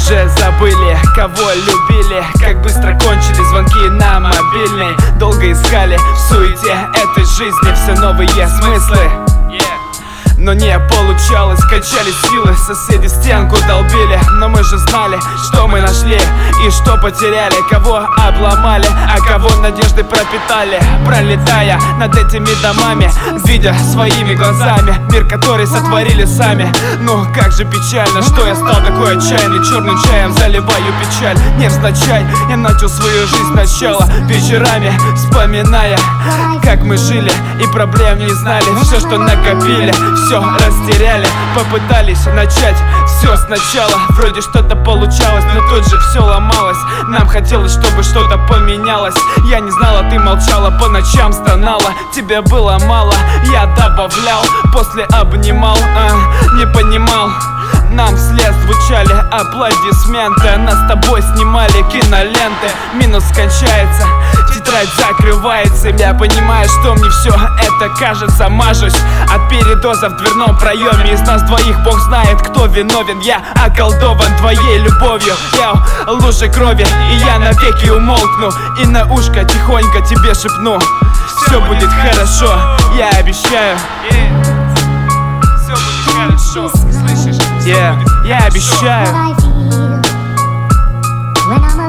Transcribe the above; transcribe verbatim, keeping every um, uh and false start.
уже забыли, кого любили. Как быстро кончились звонки на мобильный. Долго искали в суете этой жизни все новые смыслы, но не получалось, качали силы. Соседи стенку долбили, но мы же знали, что мы нашли и что потеряли. Кого обломали, а кого надежды пропитали. Пролетая над этими домами, видя своими глазами мир, который сотворили сами. Ну как же печально, что я стал такой отчаянный. Черным чаем заливаю печаль невзначай. Я начал свою жизнь сначала, вечерами вспоминая, как мы жили и проблем не знали. Все, что накопили, все растеряли. Попытались начать все сначала. Вроде что-то получалось, но тут же все ломалось. Нам хотелось, чтобы что-то поменялось. Я не знала, ты молчала, по ночам стонала. Тебе было мало, я добавлял, после обнимал, а, не понимал. Нам вслед звучали аплодисменты. Нас с тобой снимали киноленты. Минус кончается, тетрадь закрывается. Я понимаю, что мне все это кажется. Мажусь от передоза в дверном проеме. Из нас двоих Бог знает, кто виновен. Я околдован твоей любовью. Я лужа крови, и я навеки умолкну. И на ушко тихонько тебе шепну: все будет хорошо, я обещаю. Все будет хорошо, слышишь? Yeah, я обещаю.